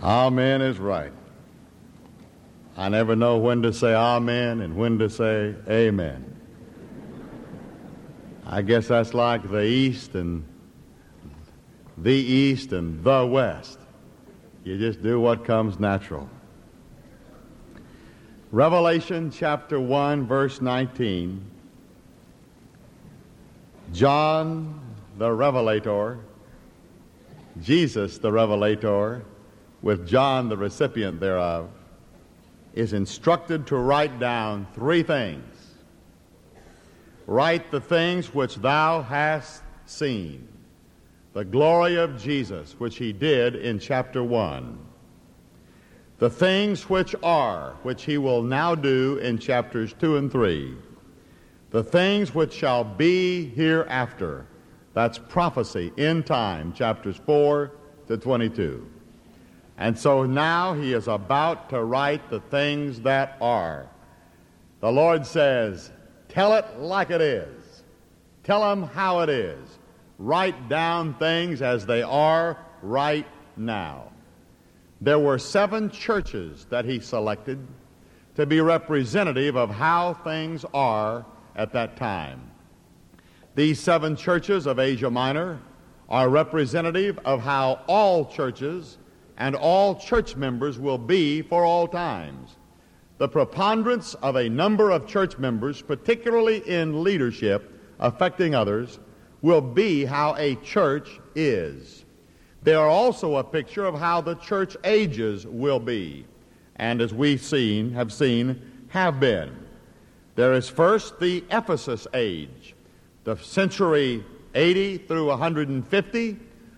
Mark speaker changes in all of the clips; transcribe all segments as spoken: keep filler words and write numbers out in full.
Speaker 1: Amen is right. I never know when to say amen and when to say amen. I guess that's like the East and the East and the West. You just do what comes natural. Revelation chapter one, verse nineteen. John the Revelator, Jesus the Revelator, with John the recipient thereof, is instructed to write down three things. Write the things which thou hast seen, the glory of Jesus, which he did in chapter one, the things which are, which he will now do in chapters two and three, the things which shall be hereafter. That's prophecy, end time, chapters four to twenty-two. And so now he is about to write the things that are. The Lord says, tell it like it is. Tell them how it is. Write down things as they are right now. There were seven churches that he selected to be representative of how things are at that time. These seven churches of Asia Minor are representative of how all churches and all church members will be for all times. The preponderance of a number of church members, particularly in leadership affecting others, will be how a church is. They are also a picture of how the church ages will be, and as we've seen, have seen, have been. There is first the Ephesus age, the century eighty through one hundred fifty,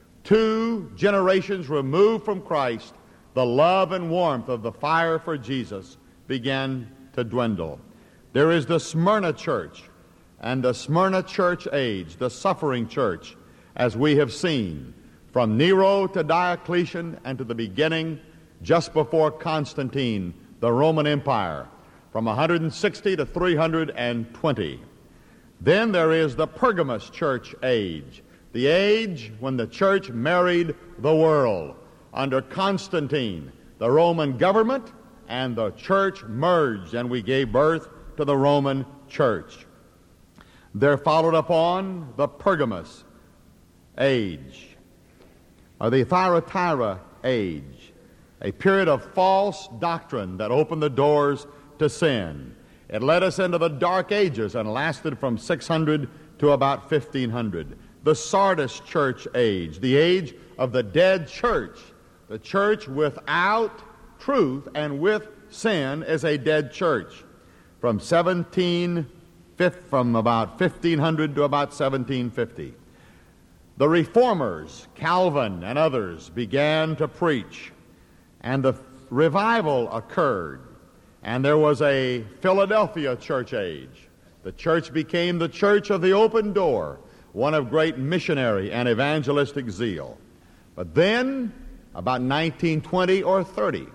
Speaker 1: two generations removed from Christ. The love and warmth of the fire for Jesus began to dwindle. There is the Smyrna church and the Smyrna church age, the suffering church, as we have seen, from Nero to Diocletian and to the beginning, just before Constantine, the Roman Empire, from one hundred sixty to three hundred twenty. Then there is the Pergamus church age, the age when the church married the world. Under Constantine, the Roman government and the church merged, and we gave birth to the Roman church. There followed upon the Pergamus age, or the Thyatira age, a period of false doctrine that opened the doors to sin. It led us into the Dark Ages and lasted from six hundred to about fifteen hundred. The Sardis church age, the age of the dead church. The church without truth and with sin is a dead church. From seventeen, from about fifteen hundred to about seventeen fifty. The Reformers, Calvin and others, began to preach, and the revival occurred, and there was a Philadelphia church age. The church became the church of the open door, one of great missionary and evangelistic zeal. But then, about nineteen twenty or thirty,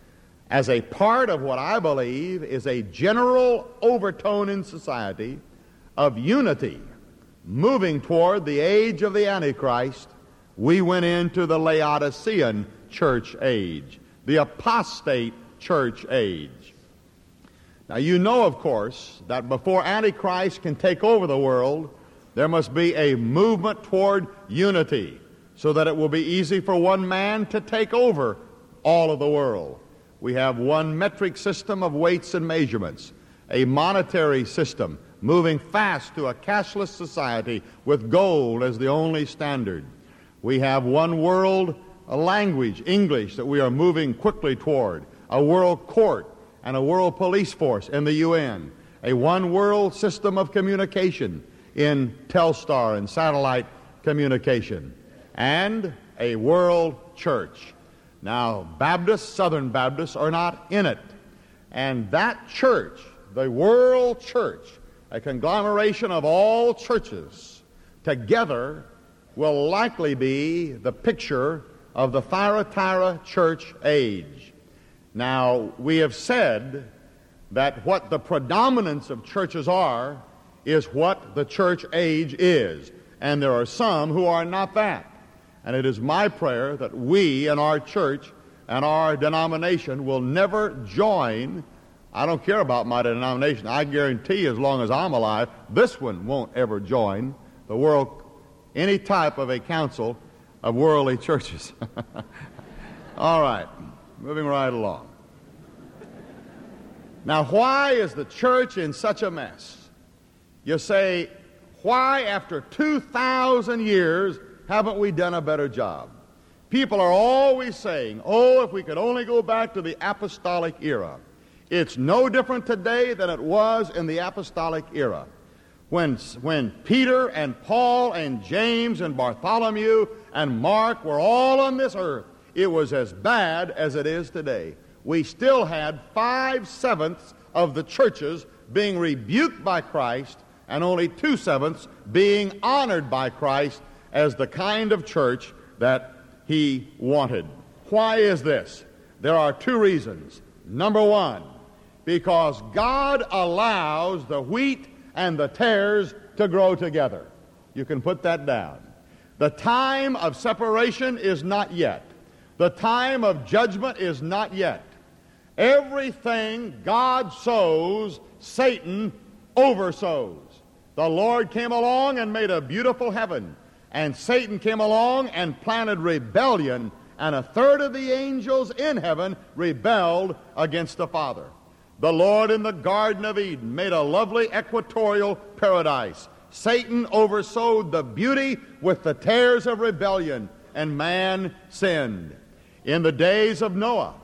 Speaker 1: as a part of what I believe is a general overtone in society of unity, moving toward the age of the Antichrist, we went into the Laodicean church age, the apostate church age. Now, you know, of course, that before Antichrist can take over the world, there must be a movement toward unity so that it will be easy for one man to take over all of the world. We have one metric system of weights and measurements, a monetary system moving fast to a cashless society with gold as the only standard. We have one world language, English, that we are moving quickly toward, a world court and a world police force in the U N, a one world system of communication in Telstar and satellite communication, and a world church. Now, Baptists, Southern Baptists, are not in it. And that church, the world church, a conglomeration of all churches together, will likely be the picture of the Thyatira church age. Now, we have said that what the predominance of churches are is what the church age is. And there are some who are not that. And it is my prayer that we in our church and our denomination will never join. I don't care about my denomination. I guarantee as long as I'm alive, this one won't ever join the world, any type of a council of worldly churches. All right, moving right along. Now, why is the church in such a mess? You say, why after two thousand years haven't we done a better job? People are always saying, oh, if we could only go back to the apostolic era. It's no different today than it was in the apostolic era. When, when Peter and Paul and James and Bartholomew and Mark were all on this earth, it was as bad as it is today. We still had five-sevenths of the churches being rebuked by Christ and only two-sevenths being honored by Christ as the kind of church that he wanted. Why is this? There are two reasons. Number one, because God allows the wheat and the tares to grow together. You can put that down. The time of separation is not yet. The time of judgment is not yet. Everything God sows, Satan oversows. The Lord came along and made a beautiful heaven, and Satan came along and planted rebellion, and a third of the angels in heaven rebelled against the Father. The Lord in the Garden of Eden made a lovely equatorial paradise. Satan oversowed the beauty with the tares of rebellion, and man sinned. In the days of Noah,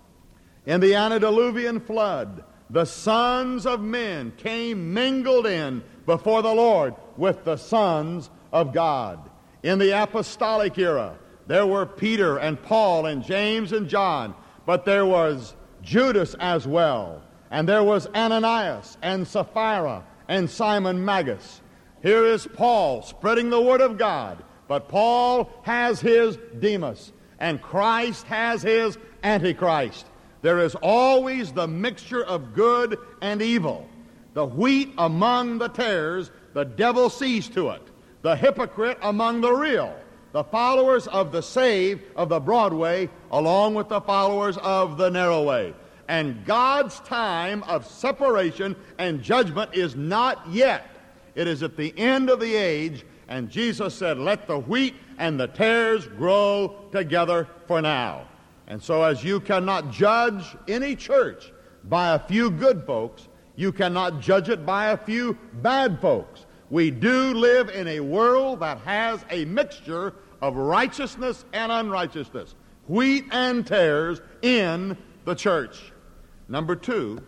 Speaker 1: in the antediluvian flood, the sons of men came mingled in before the Lord with the sons of God. In the apostolic era, there were Peter and Paul and James and John, but there was Judas as well, and there was Ananias and Sapphira and Simon Magus. Here is Paul spreading the word of God, but Paul has his Demas, and Christ has his Antichrist. There is always the mixture of good and evil. The wheat among the tares, the devil sees to it. The hypocrite among the real. The followers of the saved of the broad way, along with the followers of the narrow way. And God's time of separation and judgment is not yet. It is at the end of the age, and Jesus said, let the wheat and the tares grow together for now. And so as you cannot judge any church by a few good folks, you cannot judge it by a few bad folks. We do live in a world that has a mixture of righteousness and unrighteousness, wheat and tares in the church. Number two,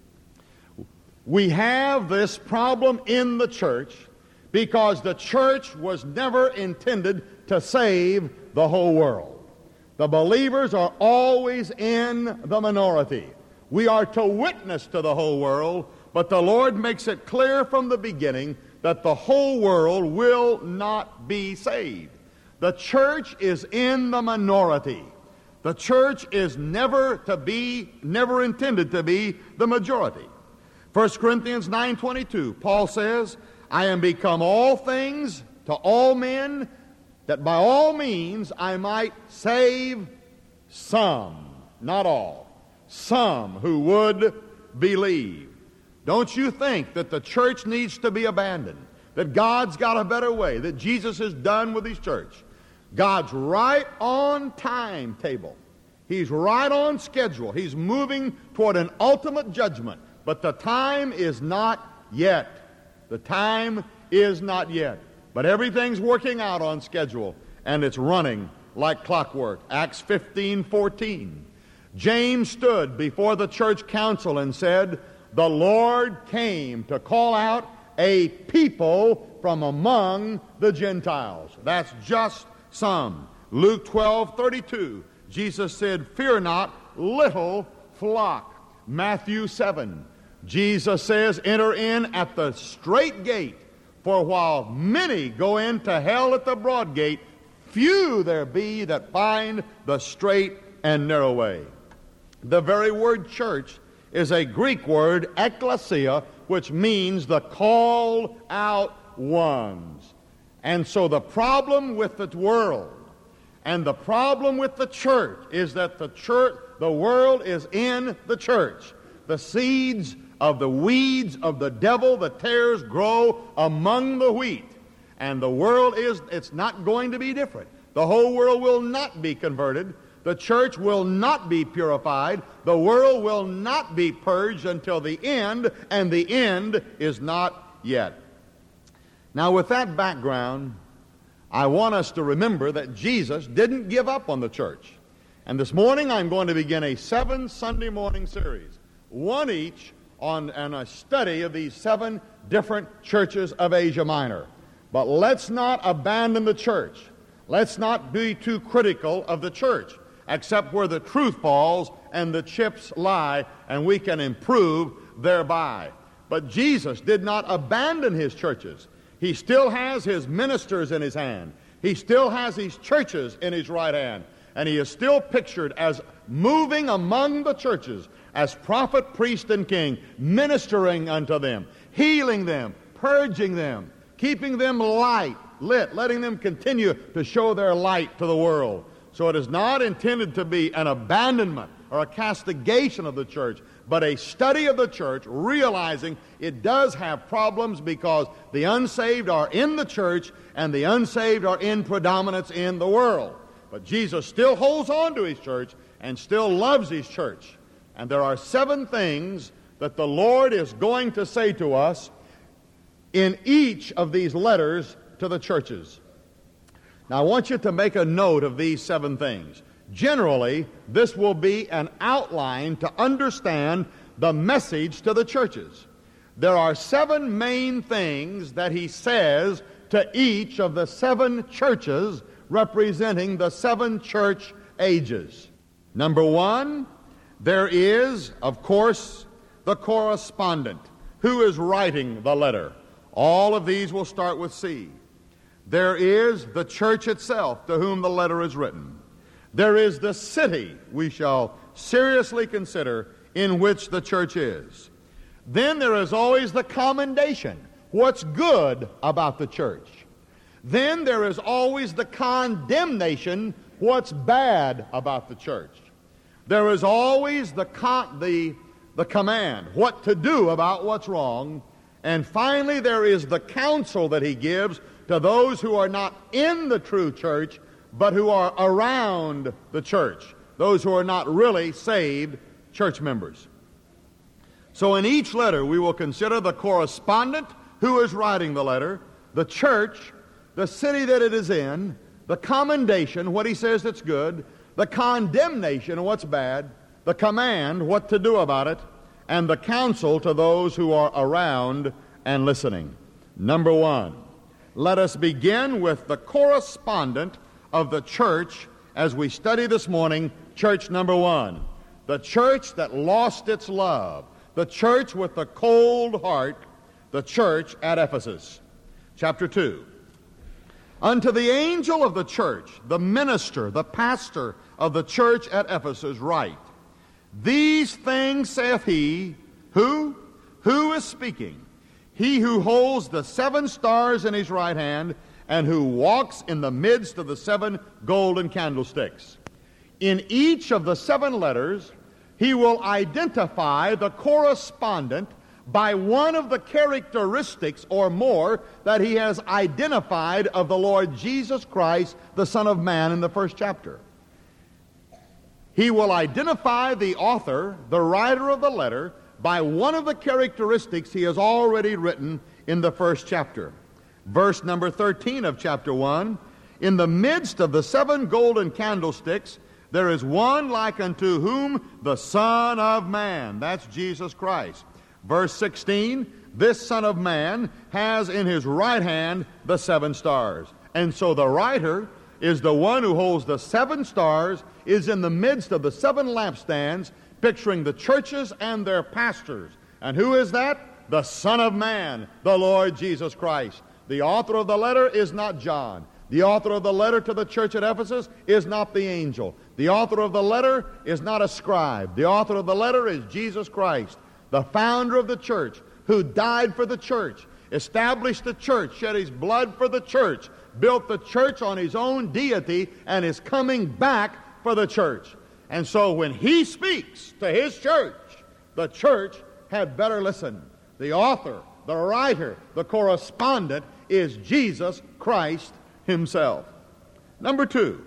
Speaker 1: we have this problem in the church because the church was never intended to save the whole world. The believers are always in the minority. We are to witness to the whole world, but the Lord makes it clear from the beginning that the whole world will not be saved. The church is in the minority. The church is never to be, never intended to be the majority. First Corinthians nine twenty-two, Paul says, I am become all things to all men, that by all means I might save some, not all, some who would believe. Don't you think that the church needs to be abandoned, that God's got a better way, that Jesus is done with his church? God's right on timetable. He's right on schedule. He's moving toward an ultimate judgment, but the time is not yet. The time is not yet. But everything's working out on schedule, and it's running like clockwork. Acts fifteen fourteen. James stood before the church council and said, the Lord came to call out a people from among the Gentiles. That's just some. Luke twelve thirty-two. Jesus said, fear not, little flock. Matthew seven. Jesus says, enter in at the strait gate. For while many go into hell at the broad gate, few there be that find the straight and narrow way. The very word church is a Greek word, ekklesia, which means the called out ones. And so the problem with the world And the problem with the church is that the church, the world is in the church. The seeds of the weeds of the devil, the tares, grow among the wheat. And the world is, it's not going to be different. The whole world will not be converted. The church will not be purified. The world will not be purged until the end, and the end is not yet. Now, with that background, I want us to remember that Jesus didn't give up on the church. And this morning I'm going to begin a seven Sunday morning series, one each on, on a study of these seven different churches of Asia Minor. But let's not abandon the church. Let's not be too critical of the church, except where the truth falls and the chips lie, and we can improve thereby. But Jesus did not abandon his churches. He still has his ministers in his hand. He still has his churches in his right hand. And he is still pictured as moving among the churches as prophet, priest, and king, ministering unto them, healing them, purging them, keeping them light, lit, letting them continue to show their light to the world. So it is not intended to be an abandonment or a castigation of the church, but a study of the church, realizing it does have problems because the unsaved are in the church and the unsaved are in predominance in the world. But Jesus still holds on to his church and still loves his church. And there are seven things that the Lord is going to say to us in each of these letters to the churches. Now, I want you to make a note of these seven things. Generally, this will be an outline to understand the message to the churches. There are seven main things that he says to each of the seven churches representing the seven church ages. Number one, there is, of course, the correspondent who is writing the letter. All of these will start with C. There is the church itself to whom the letter is written. There is the city we shall seriously consider in which the church is. Then there is always the commendation, what's good about the church. Then there is always the condemnation, what's bad about the church. There is always the, con- the, the command, what to do about what's wrong. And finally, there is the counsel that he gives to those who are not in the true church, but who are around the church, those who are not really saved church members. So in each letter, we will consider the correspondent who is writing the letter, the church, the city that it is in, the commendation, what he says that's good, the condemnation, what's bad, the command, what to do about it, and the counsel to those who are around and listening. Number one, let us begin with the correspondent of the church as we study this morning, church number one. The church that lost its love. The church with the cold heart. The church at Ephesus. Chapter two. Unto the angel of the church, the minister, the pastor of the church at Ephesus, write, These things saith he, who? Who is speaking? He who holds the seven stars in his right hand, and who walks in the midst of the seven golden candlesticks. In each of the seven letters, he will identify the correspondent by one of the characteristics or more that he has identified of the Lord Jesus Christ, the Son of Man, in the first chapter. He will identify the author, the writer of the letter, by one of the characteristics he has already written in the first chapter. Verse number thirteen of chapter one, In the midst of the seven golden candlesticks, there is one like unto whom the Son of Man, that's Jesus Christ. Verse sixteen, This Son of Man has in his right hand the seven stars. And so the writer is the one who holds the seven stars, is in the midst of the seven lampstands, picturing the churches and their pastors. And who is that? The Son of Man, the Lord Jesus Christ. The author of the letter is not John. The author of the letter to the church at Ephesus is not the angel. The author of the letter is not a scribe. The author of the letter is Jesus Christ, the founder of the church, who died for the church, established the church, shed his blood for the church, built the church on his own deity and is coming back for the church. And so when he speaks to his church, the church had better listen. The author, the writer, the correspondent is Jesus Christ himself. Number two,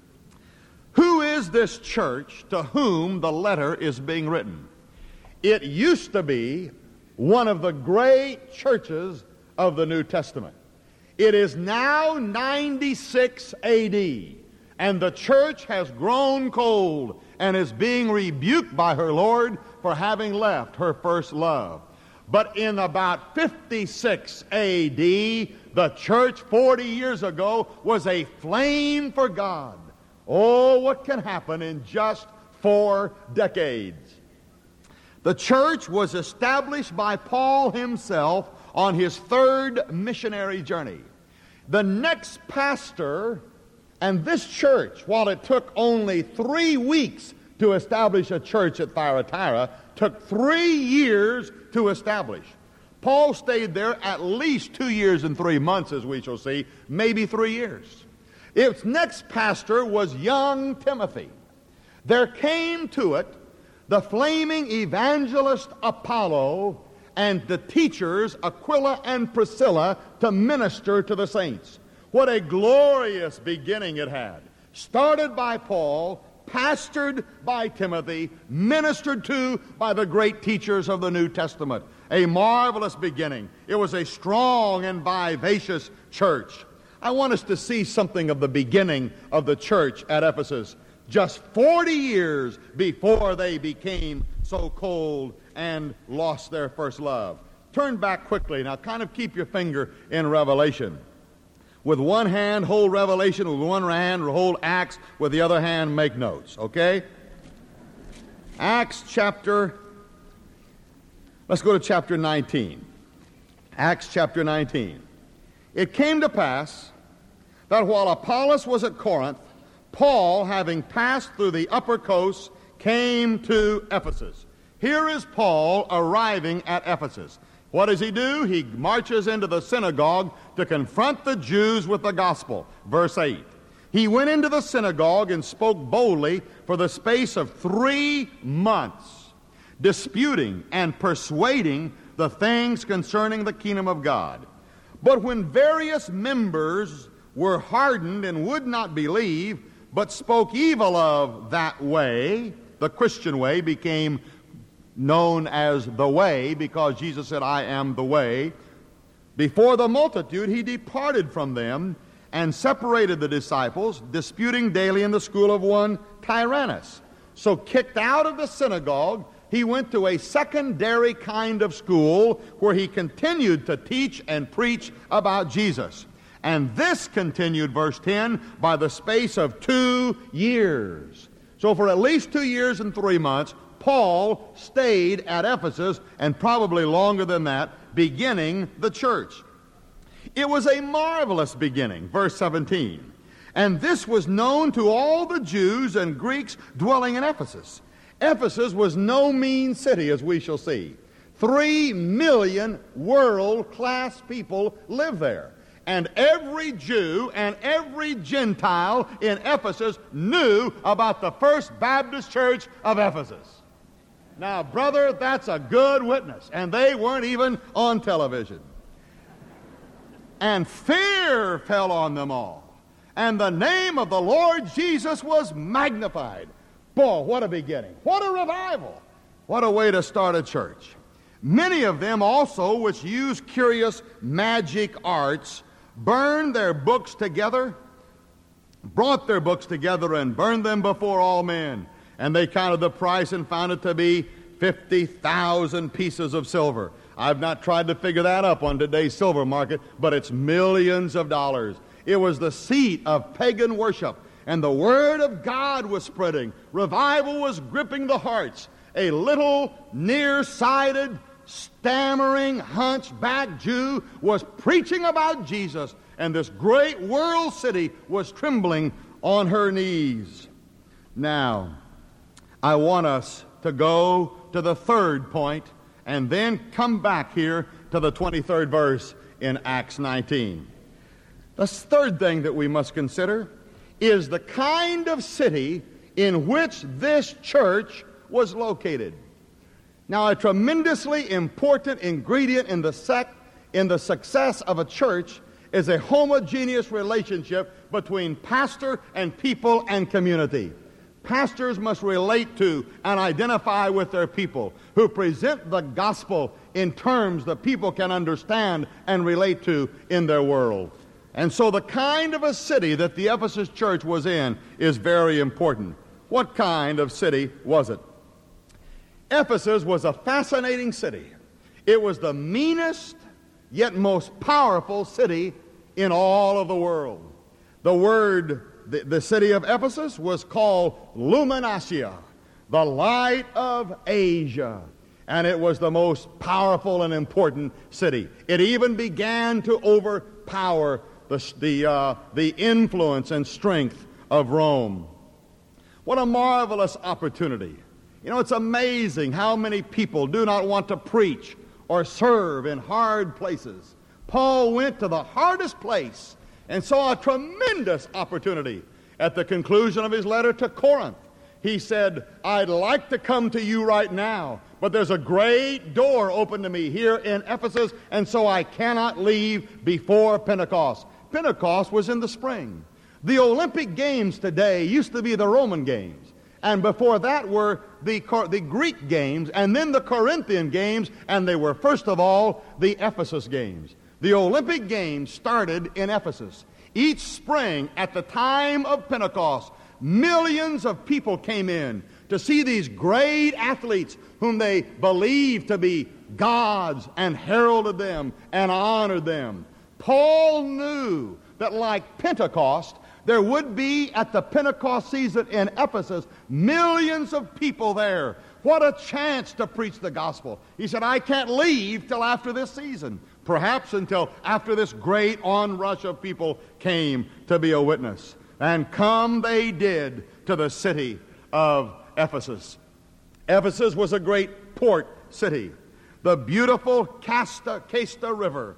Speaker 1: who is this church to whom the letter is being written? It used to be one of the great churches of the New Testament. It is now ninety-six A D, and the church has grown cold and is being rebuked by her Lord for having left her first love. But in about fifty-six A D, the church forty years ago was a flame for God. Oh, what can happen in just four decades? The church was established by Paul himself on his third missionary journey. The next pastor and this church, while it took only three weeks to establish a church at Thyatira, took three years to establish. Paul stayed there at least two years and three months, as we shall see, maybe three years. Its next pastor was young Timothy. There came to it the flaming evangelist Apollo and the teachers Aquila and Priscilla to minister to the saints. What a glorious beginning it had. Started by Paul, pastored by Timothy, ministered to by the great teachers of the New Testament. A marvelous beginning. It was a strong and vivacious church. I want us to see something of the beginning of the church at Ephesus, just forty years before they became so cold and lost their first love. Turn back quickly. Now kind of keep your finger in Revelation. With one hand, hold Revelation. With one hand, hold Acts. With the other hand, make notes. Okay? Acts chapter... Let's go to chapter nineteen. Acts chapter nineteen. It came to pass that while Apollos was at Corinth, Paul, having passed through the upper coast, came to Ephesus. Here is Paul arriving at Ephesus. What does he do? He marches into the synagogue to confront the Jews with the gospel. Verse eight. He went into the synagogue and spoke boldly for the space of three months, disputing and persuading the things concerning the kingdom of God. But when various members were hardened and would not believe, but spoke evil of that way, the Christian way became known as the way because Jesus said, I am the way. Before the multitude, he departed from them and separated the disciples, disputing daily in the school of one Tyrannus. So kicked out of the synagogue, he went to a secondary kind of school where he continued to teach and preach about Jesus. And this continued, verse ten, by the space of two years. So for at least two years and three months, Paul stayed at Ephesus, and probably longer than that, beginning the church. It was a marvelous beginning, verse seventeen. And this was known to all the Jews and Greeks dwelling in Ephesus. Ephesus was no mean city, as we shall see. Three million world-class people live there. And every Jew and every Gentile in Ephesus knew about the First Baptist Church of Ephesus. Now, brother, that's a good witness. And they weren't even on television. And fear fell on them all. And the name of the Lord Jesus was magnified. Boy, what a beginning. What a revival. What a way to start a church. Many of them also, which use curious magic arts, burned their books together, brought their books together and burned them before all men. And they counted the price and found it to be fifty thousand pieces of silver. I've not tried to figure that up on today's silver market, but it's millions of dollars. It was the seat of pagan worship, and the Word of God was spreading. Revival was gripping the hearts. A little nearsighted, stammering, hunchback Jew was preaching about Jesus, and this great world city was trembling on her knees. Now, I want us to go to the third point and then come back here to the twenty-third verse in Acts nineteen. The third thing that we must consider is the kind of city in which this church was located. Now, a tremendously important ingredient in the sect, in the success of a church is a homogeneous relationship between pastor and people and community. Pastors must relate to and identify with their people, who present the gospel in terms that people can understand and relate to in their world. And so the kind of a city that the Ephesus church was in is very important. What kind of city was it? Ephesus was a fascinating city. It was the meanest yet most powerful city in all of the world. The word, the, the city of Ephesus was called Luminasia, the light of Asia. And it was the most powerful and important city. It even began to overpower the, the, uh, the influence and strength of Rome. What a marvelous opportunity. You know, it's amazing how many people do not want to preach or serve in hard places. Paul went to the hardest place and saw a tremendous opportunity. At the conclusion of his letter to Corinth, he said, I'd like to come to you right now, but there's a great door open to me here in Ephesus, and so I cannot leave before Pentecost. Pentecost was in the spring. The Olympic Games today used to be the Roman Games. And before that were the, the Greek Games, and then the Corinthian Games, and they were first of all the Ephesus Games. The Olympic Games started in Ephesus. Each spring at the time of Pentecost, millions of people came in to see these great athletes whom they believed to be gods, and heralded them and honored them. Paul knew that like Pentecost, there would be at the Pentecost season in Ephesus millions of people there. What a chance to preach the gospel. He said, I can't leave till after this season. Perhaps until after this great onrush of people came to be a witness. And come they did to the city of Ephesus. Ephesus was a great port city. The beautiful Casta, Casta River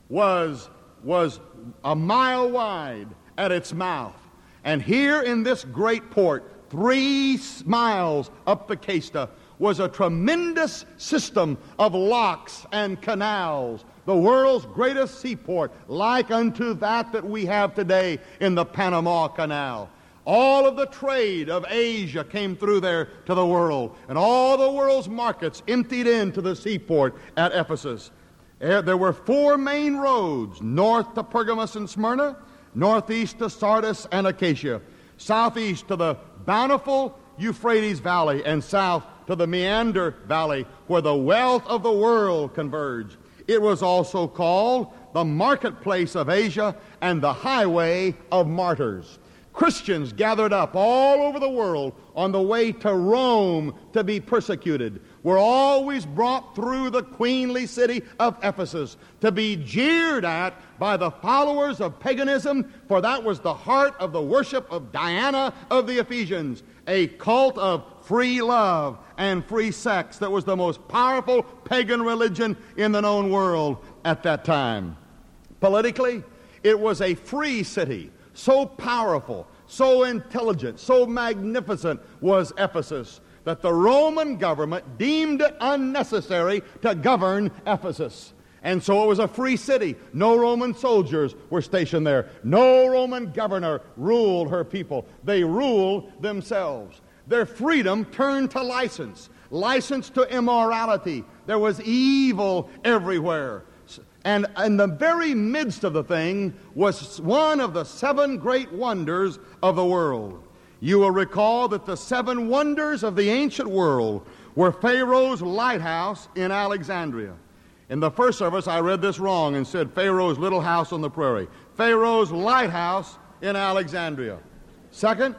Speaker 1: was, was a mile wide at its mouth. And here in this great port, three miles up the Casta, was a tremendous system of locks and canals, the world's greatest seaport, like unto that that we have today in the Panama Canal. All of the trade of Asia came through there to the world, and all the world's markets emptied into the seaport at Ephesus. There were four main roads, north to Pergamos and Smyrna, northeast to Sardis and Acacia, southeast to the bountiful Euphrates Valley, and south to the Meander Valley, where the wealth of the world converged. It was also called the marketplace of Asia and the highway of martyrs. Christians gathered up all over the world on the way to Rome to be persecuted were always brought through the queenly city of Ephesus to be jeered at by the followers of paganism, for that was the heart of the worship of Diana of the Ephesians, a cult of free love and free sex that was the most powerful pagan religion in the known world at that time. Politically, it was a free city. So powerful, so intelligent, so magnificent was Ephesus that the Roman government deemed it unnecessary to govern Ephesus. And so it was a free city. No Roman soldiers were stationed there. No Roman governor ruled her people. They ruled themselves. Their freedom turned to license, license to immorality. There was evil everywhere. And in the very midst of the thing was one of the seven great wonders of the world. You will recall that the seven wonders of the ancient world were Pharaoh's lighthouse in Alexandria. In the first service, I read this wrong and said Pharaoh's little house on the prairie. Pharaoh's lighthouse in Alexandria. Second,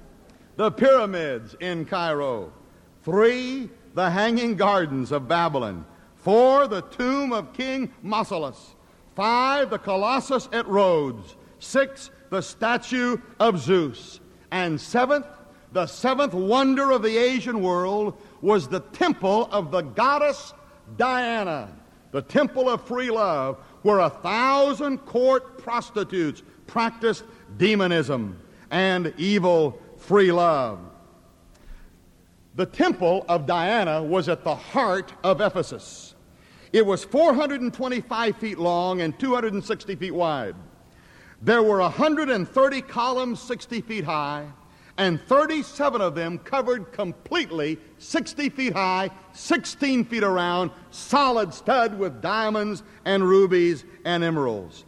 Speaker 1: the pyramids in Cairo. Three, the hanging gardens of Babylon. Four, the tomb of King Mausolus. Five, the Colossus at Rhodes. Six, the statue of Zeus. And seventh, the seventh wonder of the Asian world was the temple of the goddess Diana, the temple of free love, where a thousand court prostitutes practiced demonism and evil free love. The temple of Diana was at the heart of Ephesus. It was four hundred twenty-five feet long and two hundred sixty feet wide. There were one hundred thirty columns sixty feet high, and thirty-seven of them covered completely sixty feet high, sixteen feet around, solid stud with diamonds and rubies and emeralds.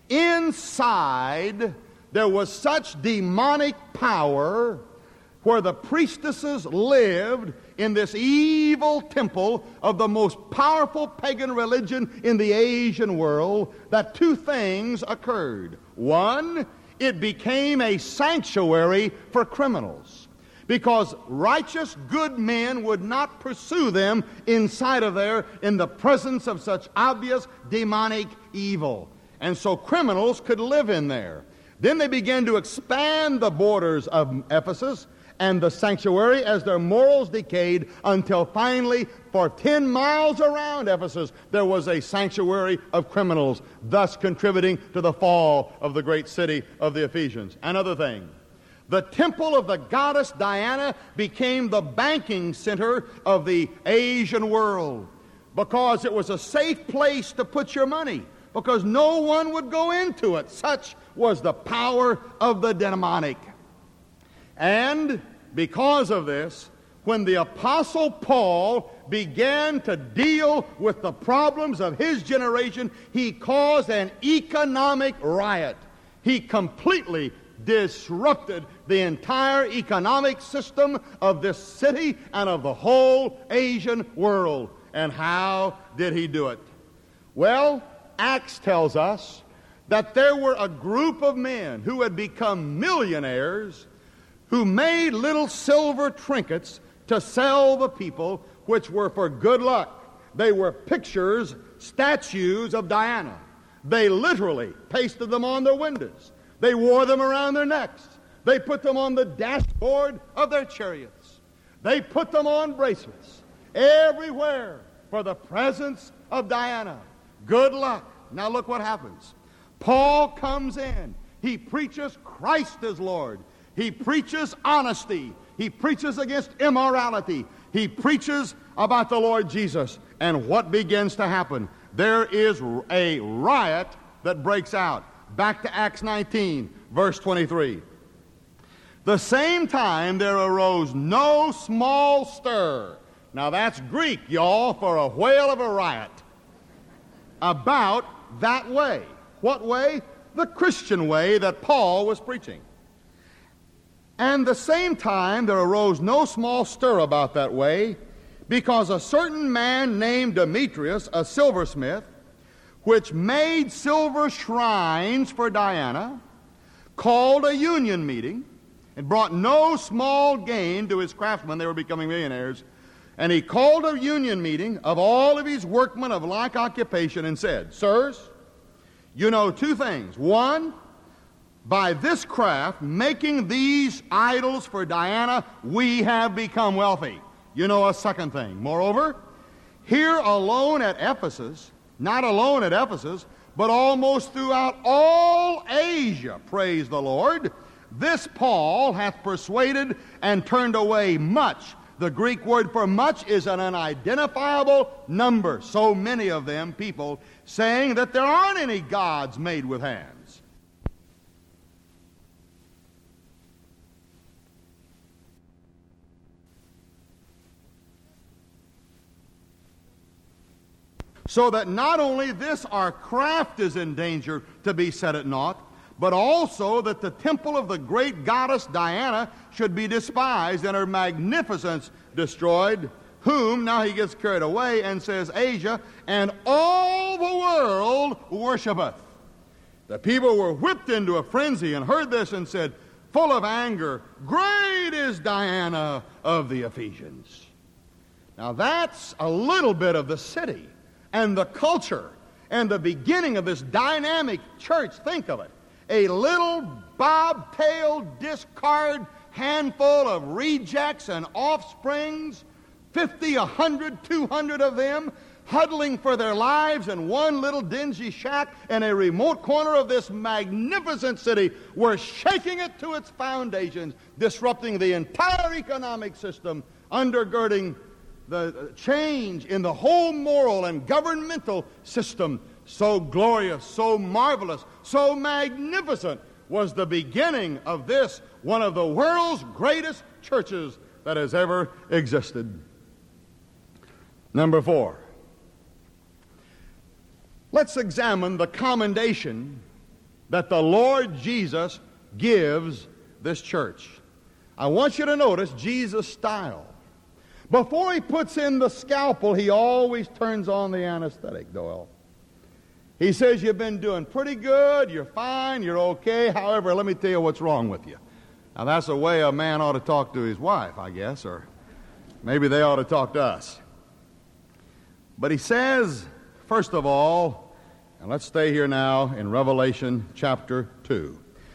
Speaker 1: Inside, there was such demonic power where the priestesses lived in this evil temple of the most powerful pagan religion in the Asian world, that two things occurred. One, it became a sanctuary for criminals, because righteous, good men would not pursue them inside of there in the presence of such obvious demonic evil. And so criminals could live in there. Then they began to expand the borders of Ephesus and the sanctuary as their morals decayed, until finally, for ten miles around Ephesus, there was a sanctuary of criminals, thus contributing to the fall of the great city of the Ephesians. Another thing, the temple of the goddess Diana became the banking center of the Asian world, because it was a safe place to put your money, because no one would go into it. Such was the power of the demonic. And because of this, when the Apostle Paul began to deal with the problems of his generation, he caused an economic riot. He completely disrupted the entire economic system of this city and of the whole Asian world. And how did he do it? Well, Acts tells us that there were a group of men who had become millionaires, who made little silver trinkets to sell the people, which were for good luck. They were pictures, statues of Diana. They literally pasted them on their windows. They wore them around their necks. They put them on the dashboard of their chariots. They put them on bracelets everywhere for the presence of Diana. Good luck. Now look what happens. Paul comes in. He preaches Christ as Lord. He preaches honesty. He preaches against immorality. He preaches about the Lord Jesus. And what begins to happen? There is a riot that breaks out. Back to Acts nineteen, verse twenty-three. The same time there arose no small stir. Now that's Greek, y'all, for a whale of a riot. About that way. What way? The Christian way that Paul was preaching. And the same time there arose no small stir about that way, because a certain man named Demetrius, a silversmith, which made silver shrines for Diana, called a union meeting and brought no small gain to his craftsmen. They were becoming millionaires. And he called a union meeting of all of his workmen of like occupation and said, "Sirs, you know two things. One, by this craft, making these idols for Diana, we have become wealthy. You know a second thing. Moreover, here alone at Ephesus, not alone at Ephesus, but almost throughout all Asia, praise the Lord, this Paul hath persuaded and turned away much." The Greek word for much is an unidentifiable number. So many of them, people, saying that there aren't any gods made with hands. So that not only this, our craft is in danger to be set at naught, but also that the temple of the great goddess Diana should be despised and her magnificence destroyed, whom, now he gets carried away and says, Asia, and all the world worshipeth. The people were whipped into a frenzy and heard this and said, full of anger, great is Diana of the Ephesians. Now that's a little bit of the city and the culture and the beginning of this dynamic church. Think of it. A little bobtailed, discard handful of rejects and offsprings fifty, a hundred, two hundred of them huddling for their lives in one little dingy shack in a remote corner of this magnificent city, were shaking it to its foundations, disrupting the entire economic system, undergirding the change in the whole moral and governmental system. So glorious, so marvelous, so magnificent was the beginning of this, one of the world's greatest churches that has ever existed. Number four, let's examine the commendation that the Lord Jesus gives this church. I want you to notice Jesus' style. Before he puts in the scalpel, he always turns on the anesthetic, Doyle. He says, you've been doing pretty good, you're fine, you're okay. However, let me tell you what's wrong with you. Now, that's the way a man ought to talk to his wife, I guess, or maybe they ought to talk to us. But he says, first of all, and let's stay here now in Revelation chapter two.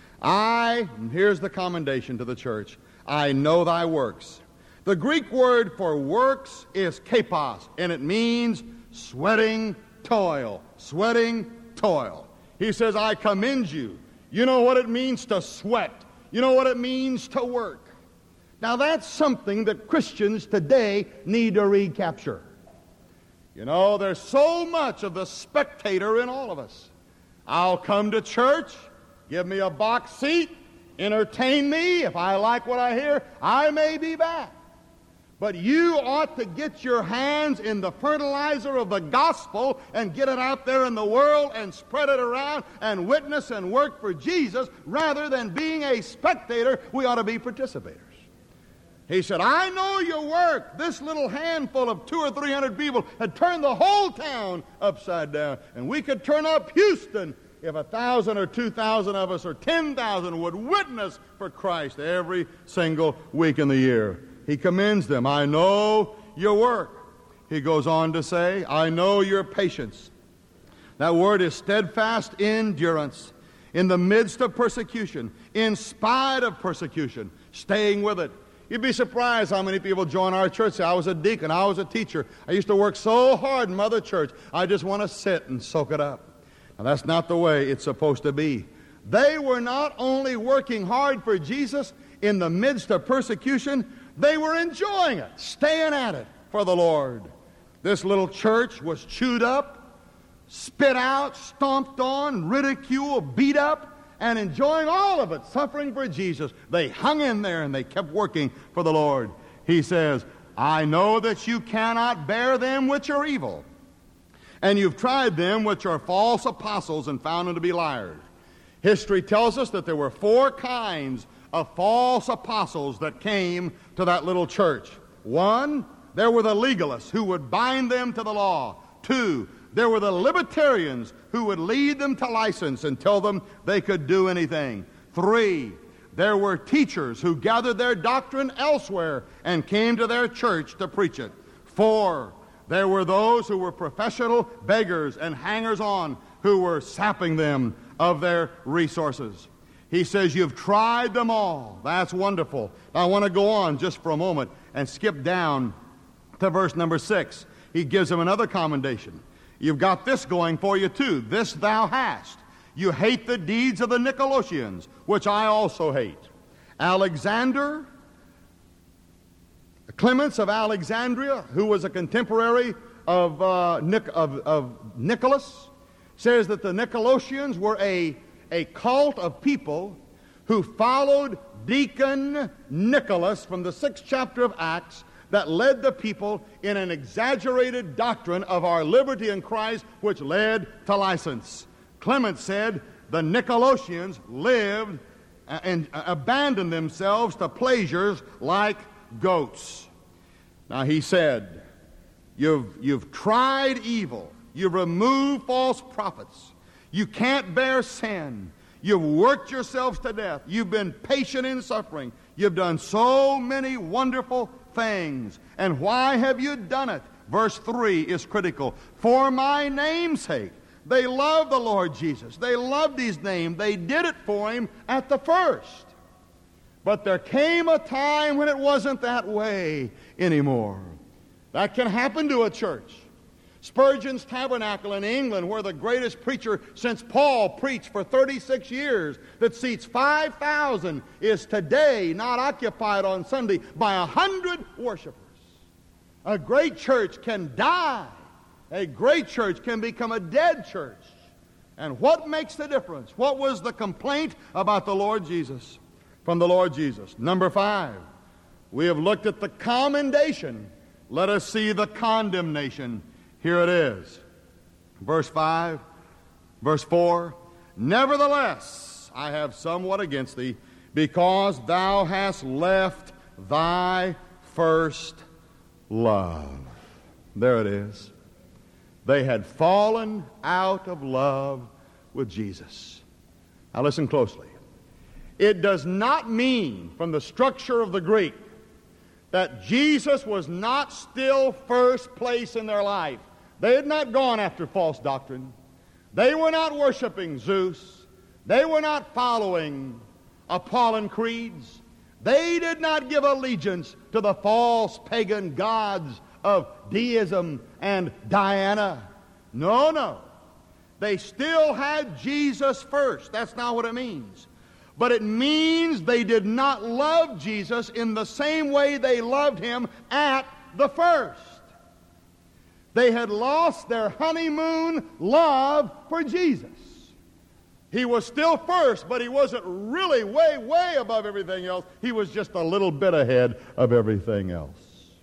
Speaker 1: I, and here's the commendation to the church, I know thy works. The Greek word for works is kapos, and it means sweating toil. Sweating toil. He says, I commend you. You know what it means to sweat. You know what it means to work. Now that's something that Christians today need to recapture. You know, there's so much of the spectator in all of us. I'll come to church, give me a box seat, entertain me. If I like what I hear, I may be back. But you ought to get your hands in the fertilizer of the gospel and get it out there in the world and spread it around and witness and work for Jesus. Rather than being a spectator, we ought to be participators. He said, I know your work. This little handful of two or three hundred people had turned the whole town upside down. And we could turn up Houston if a thousand or two thousand of us or ten thousand would witness for Christ every single week in the year. He commends them. I know your work. He goes on to say, I know your patience. That word is steadfast endurance in the midst of persecution, in spite of persecution, staying with it. You'd be surprised how many people join our church. I was a deacon. I was a teacher. I used to work so hard in Mother Church. I just want to sit and soak it up. Now, that's not the way it's supposed to be. They were not only working hard for Jesus in the midst of persecution, they were enjoying it, staying at it for the Lord. This little church was chewed up, spit out, stomped on, ridiculed, beat up, and enjoying all of it, suffering for Jesus. They hung in there and they kept working for the Lord. He says, I know that you cannot bear them which are evil, and you've tried them which are false apostles and found them to be liars. History tells us that there were four kinds of false apostles that came to that little church. One, there were the legalists who would bind them to the law. Two, there were the libertarians who would lead them to license and tell them they could do anything. Three, there were teachers who gathered their doctrine elsewhere and came to their church to preach it. Four, there were those who were professional beggars and hangers-on who were sapping them of their resources. He says, you've tried them all. That's wonderful. I want to go on just for a moment and skip down to verse number six. He gives them another commendation. You've got this going for you too. This thou hast. You hate the deeds of the Nicolaitans, which I also hate. Alexander, Clements of Alexandria, who was a contemporary of, uh, Nic- of, of Nicholas, says that the Nicolaitans were a a cult of people who followed Deacon Nicholas from the sixth chapter of Acts that led the people in an exaggerated doctrine of our liberty in Christ, which led to license. Clement said the Nicolaitans lived and abandoned themselves to pleasures like goats. Now he said, you've, you've tried evil. You've removed false prophets. You can't bear sin. You've worked yourselves to death. You've been patient in suffering. You've done so many wonderful things. And why have you done it? Verse three is critical. For my name's sake. They loved the Lord Jesus. They loved His name. They did it for Him at the first. But there came a time when it wasn't that way anymore. That can happen to a church. Spurgeon's Tabernacle in England, where the greatest preacher since Paul preached for thirty-six years, that seats five thousand, is today not occupied on Sunday by a hundred worshipers. A great church can die. A great church can become a dead church. And what makes the difference? What was the complaint about the Lord Jesus? From the Lord Jesus. Number five, we have looked at the commendation. Let us see the condemnation. Here it is. Verse five, verse four. Nevertheless, I have somewhat against thee, because thou hast left thy first love. There it is. They had fallen out of love with Jesus. Now listen closely. It does not mean, from the structure of the Greek, that Jesus was not still first place in their life. They had not gone after false doctrine. They were not worshiping Zeus. They were not following Apollon creeds. They did not give allegiance to the false pagan gods of deism and Diana. No, no. They still had Jesus first. That's not what it means. But it means they did not love Jesus in the same way they loved him at the first. They had lost their honeymoon love for Jesus. He was still first, but he wasn't really way, way above everything else. He was just a little bit ahead of everything else.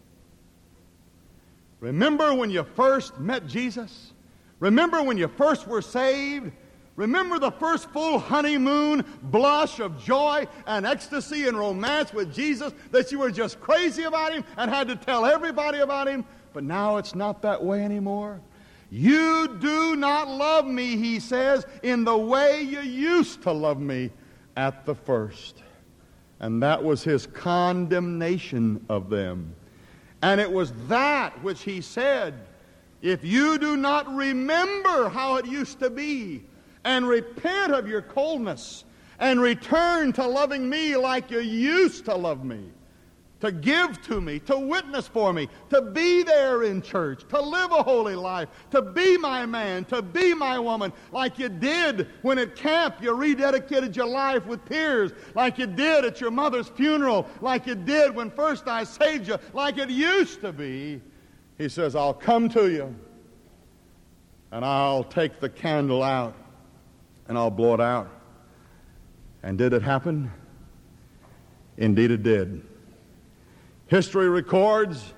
Speaker 1: Remember when you first met Jesus? Remember when you first were saved? Remember the first full honeymoon blush of joy and ecstasy and romance with Jesus, that you were just crazy about him and had to tell everybody about him? But now it's not that way anymore. You do not love me, he says, in the way you used to love me at the first. And that was his condemnation of them. And it was that which he said, if you do not remember how it used to be, and repent of your coldness, and return to loving me like you used to love me, to give to me, to witness for me, to be there in church, to live a holy life, to be my man, to be my woman, like you did when at camp you rededicated your life with tears, like you did at your mother's funeral, like you did when first I saved you, like it used to be. He says, I'll come to you, and I'll take the candle out, and I'll blow it out. And did it happen? Indeed it did. History records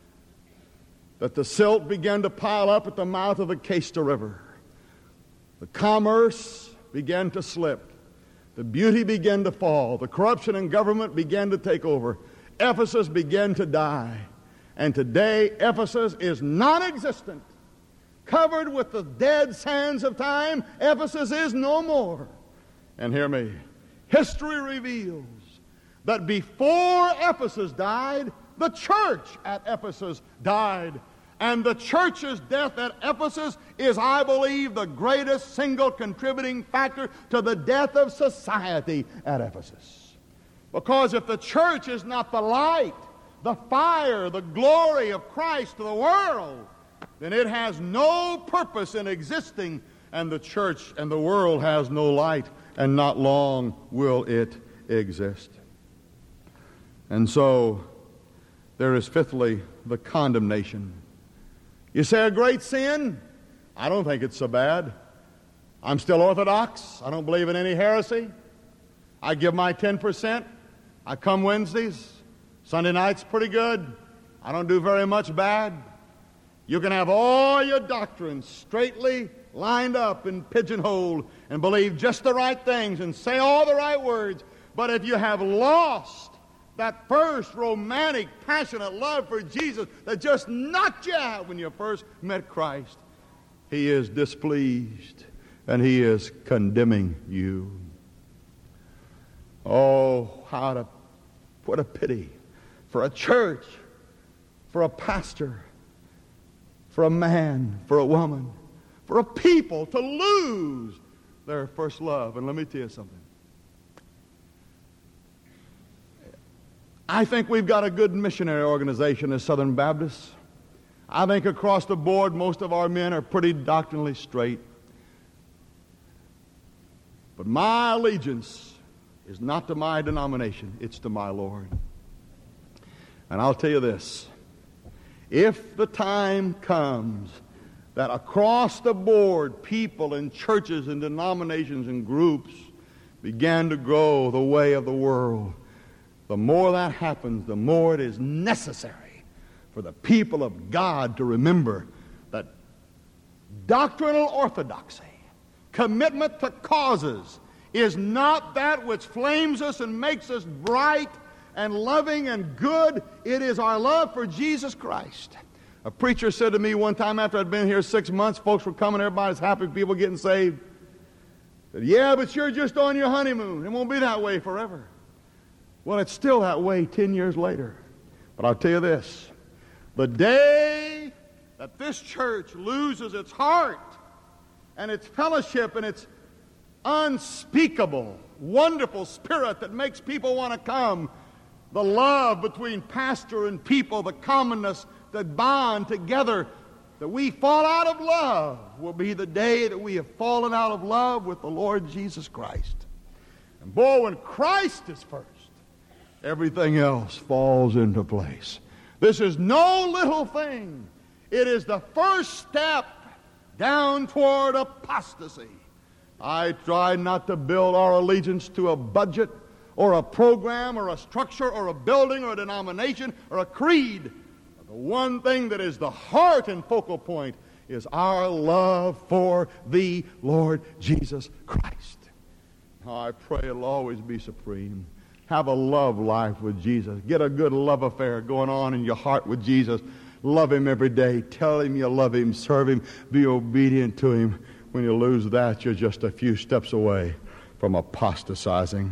Speaker 1: that the silt began to pile up at the mouth of the Cayster River. The commerce began to slip. The beauty began to fall. The corruption in government began to take over. Ephesus began to die. And today, Ephesus is non-existent. Covered with the dead sands of time, Ephesus is no more. And hear me, history reveals that before Ephesus died, the church at Ephesus died. And the church's death at Ephesus is, I believe, the greatest single contributing factor to the death of society at Ephesus. Because if the church is not the light, the fire, the glory of Christ to the world, then it has no purpose in existing, and the church and the world has no light, and not long will it exist. And so, there is fifthly the condemnation. You say a great sin? I don't think it's so bad. I'm still Orthodox. I don't believe in any heresy. I give my ten percent. I come Wednesdays. Sunday night's pretty good. I don't do very much bad. You can have all your doctrines straightly lined up and pigeonholed and believe just the right things and say all the right words. But if you have lost that first romantic, passionate love for Jesus that just knocked you out when you first met Christ, he is displeased and he is condemning you. Oh, how to what a pity for a church, for a pastor, for a man, for a woman, for a people to lose their first love. And let me tell you something. I think we've got a good missionary organization as Southern Baptists. I think across the board, most of our men are pretty doctrinally straight. But my allegiance is not to my denomination, it's to my Lord. And I'll tell you this, if the time comes that across the board people and churches and denominations and groups began to grow the way of the world, the more that happens, the more it is necessary for the people of God to remember that doctrinal orthodoxy, commitment to causes, is not that which flames us and makes us bright and loving and good. It is our love for Jesus Christ. A preacher said to me one time after I'd been here six months, folks were coming, everybody's happy, people getting saved. Said, yeah, but you're just on your honeymoon. It won't be that way forever. Well, it's still that way ten years later. But I'll tell you this, the day that this church loses its heart and its fellowship and its unspeakable, wonderful spirit that makes people want to come, the love between pastor and people, the commonness that bond together, that we fall out of love, will be the day that we have fallen out of love with the Lord Jesus Christ. And boy, when Christ is first, everything else falls into place. This is no little thing. It is the first step down toward apostasy. I try not to build our allegiance to a budget or a program or a structure or a building or a denomination or a creed. The one thing that is the heart and focal point is our love for the Lord Jesus Christ. Oh, I pray it'll always be supreme. Have a love life with Jesus. Get a good love affair going on in your heart with Jesus. Love Him every day. Tell Him you love Him. Serve Him. Be obedient to Him. When you lose that, you're just a few steps away from apostatizing.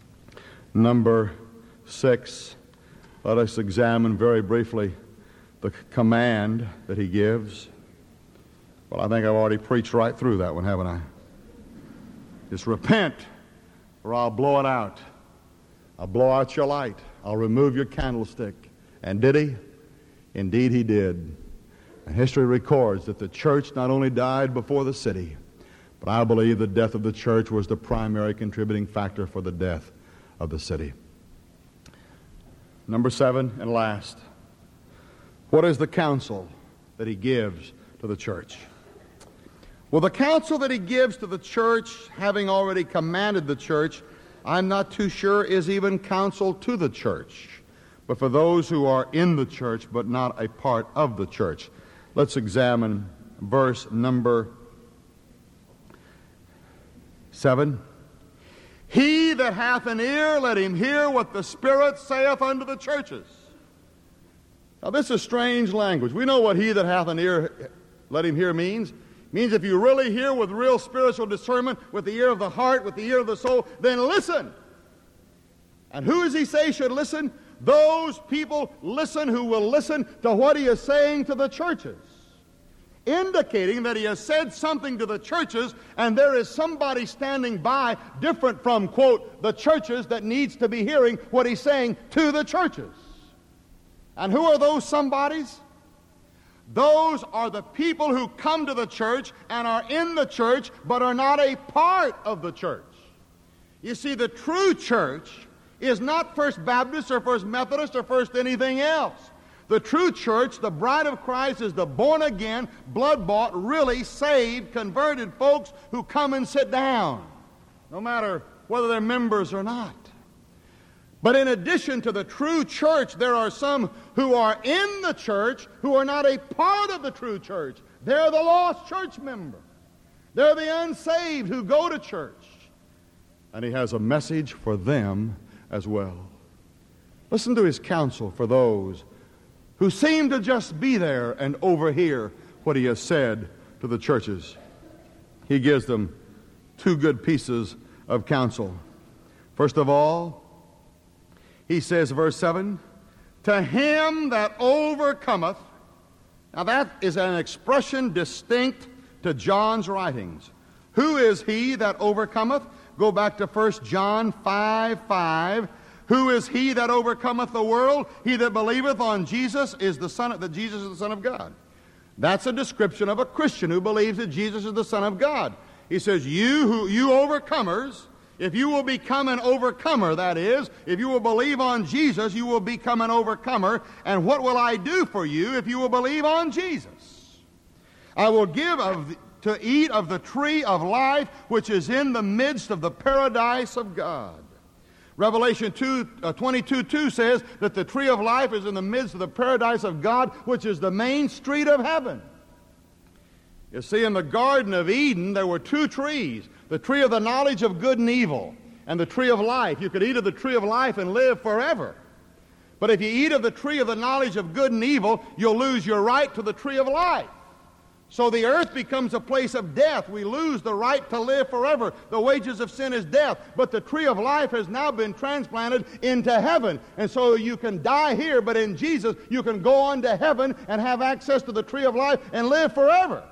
Speaker 1: Number six, let us examine very briefly the command that He gives. Well, I think I've already preached right through that one, haven't I? Just repent, or I'll blow it out. I'll blow out your light. I'll remove your candlestick. And did He? Indeed He did. And history records that the church not only died before the city, but I believe the death of the church was the primary contributing factor for the death of the city. Number seven and last, what is the counsel that He gives to the church? Well, the counsel that He gives to the church, having already commanded the church, I'm not too sure is even counsel to the church, but for those who are in the church but not a part of the church. Let's examine verse number seven. He that hath an ear, let him hear what the Spirit saith unto the churches. Now, this is strange language. We know what he that hath an ear, let him hear means. It means if you really hear with real spiritual discernment, with the ear of the heart, with the ear of the soul, then listen. And who does he say should listen? Those people listen who will listen to what he is saying to the churches, indicating that he has said something to the churches and there is somebody standing by different from, quote, the churches that needs to be hearing what he's saying to the churches. And who are those somebodies? Those are the people who come to the church and are in the church but are not a part of the church. You see, the true church is not First Baptist or First Methodist or First anything else. The true church, the bride of Christ, is the born-again, blood-bought, really saved, converted folks who come and sit down, no matter whether they're members or not. But in addition to the true church, there are some who are in the church who are not a part of the true church. They're the lost church member. They're the unsaved who go to church. And he has a message for them as well. Listen to his counsel for those who seem to just be there and overhear what he has said to the churches. He gives them two good pieces of counsel. First of all, he says, verse seven, to him that overcometh. Now that is an expression distinct to John's writings. Who is he that overcometh? Go back to First John five five. Who is he that overcometh the world? He that believeth on Jesus is the Son of, that Jesus is the Son of God. That's a description of a Christian who believes that Jesus is the Son of God. He says, you who you overcomers, if you will become an overcomer, that is, if you will believe on Jesus, you will become an overcomer. And what will I do for you if you will believe on Jesus? I will give of, to eat of the tree of life, which is in the midst of the paradise of God. Revelation two, uh, twenty-two two says that the tree of life is in the midst of the paradise of God, which is the main street of heaven. You see, in the Garden of Eden, there were two trees, the tree of the knowledge of good and evil, and the tree of life. You could eat of the tree of life and live forever. But if you eat of the tree of the knowledge of good and evil, you'll lose your right to the tree of life. So the earth becomes a place of death. We lose the right to live forever. The wages of sin is death. But the tree of life has now been transplanted into heaven. And so you can die here, but in Jesus you can go on to heaven and have access to the tree of life and live forever.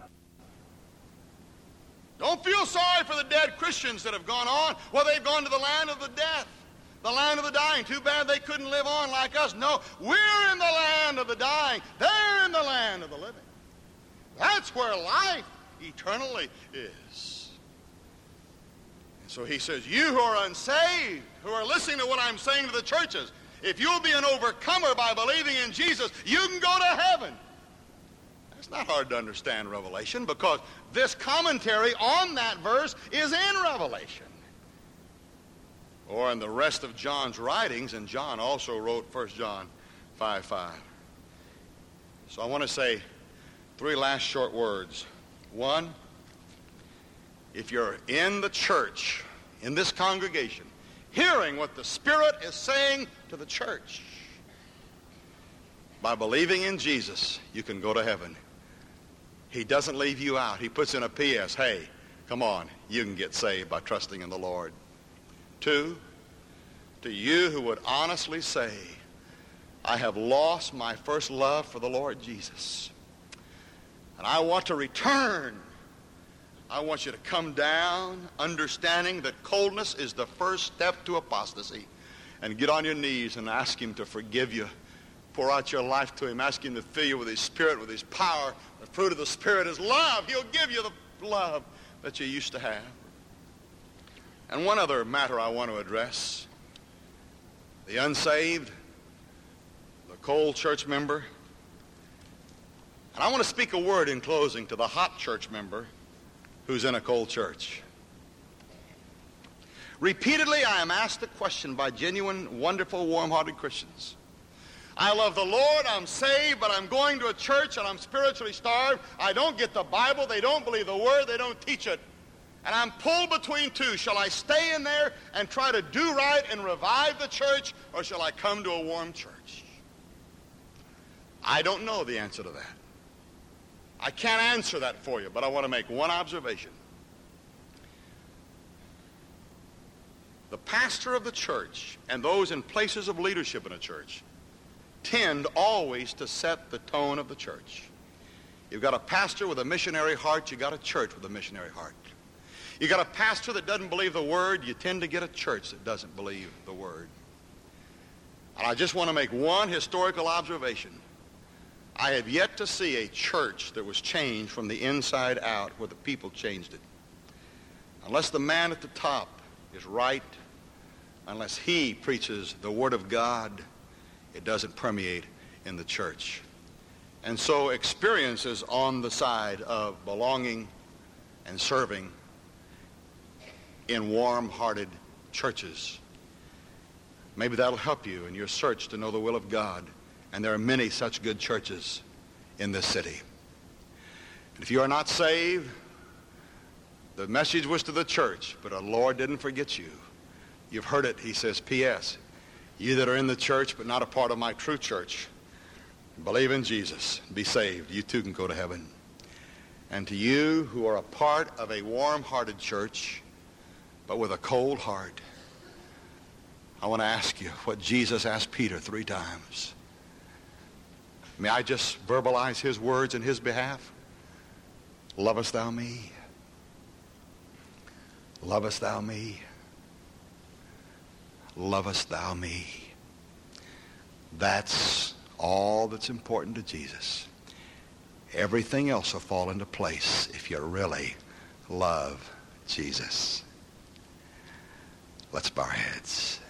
Speaker 1: Don't feel sorry for the dead Christians that have gone on. Well, they've gone to the land of the death, the land of the dying. Too bad they couldn't live on like us. No, we're in the land of the dying. They're in the land of the living. That's where life eternally is. And so he says, you who are unsaved, who are listening to what I'm saying to the churches, if you'll be an overcomer by believing in Jesus, you can go to heaven. It's not hard to understand Revelation, because this commentary on that verse is in Revelation. Or in the rest of John's writings, and John also wrote First John five five. So I want to say three last short words. One, if you're in the church, in this congregation, hearing what the Spirit is saying to the church, by believing in Jesus, you can go to heaven. He doesn't leave you out. He puts in a P S, hey, come on, you can get saved by trusting in the Lord. Two, to you who would honestly say, I have lost my first love for the Lord Jesus, and I want to return. I want you to come down understanding that coldness is the first step to apostasy, and get on your knees and ask him to forgive you. Pour out your life to him. Ask him to fill you with his Spirit, with his power. The fruit of the Spirit is love. He'll give you the love that you used to have. And one other matter I want to address. The unsaved, the cold church member. And I want to speak a word in closing to the hot church member who's in a cold church. Repeatedly I am asked the question by genuine, wonderful, warm-hearted Christians. I love the Lord, I'm saved, but I'm going to a church and I'm spiritually starved. I don't get the Bible, they don't believe the Word, they don't teach it. And I'm pulled between two. Shall I stay in there and try to do right and revive the church, or shall I come to a warm church? I don't know the answer to that. I can't answer that for you, but I want to make one observation. The pastor of the church and those in places of leadership in a church tend always to set the tone of the church. You've got a pastor with a missionary heart, you've got a church with a missionary heart. You've got a pastor that doesn't believe the Word, you tend to get a church that doesn't believe the Word. And I just want to make one historical observation. I have yet to see a church that was changed from the inside out where the people changed it. Unless the man at the top is right, unless he preaches the Word of God, it doesn't permeate in the church. And so experience is on the side of belonging and serving in warm-hearted churches. Maybe that'll help you in your search to know the will of God. And there are many such good churches in this city. And if you are not saved, the message was to the church, but our Lord didn't forget you. You've heard it. He says, P S You that are in the church but not a part of my true church, believe in Jesus, be saved. You too can go to heaven. And to you who are a part of a warm-hearted church but with a cold heart, I want to ask you what Jesus asked Peter three times. May I just verbalize his words in his behalf? Lovest thou me? Lovest thou me?
Speaker 2: lovest thou me? That's all that's important to Jesus. Everything else will fall into place if you really love Jesus. Let's bow our heads.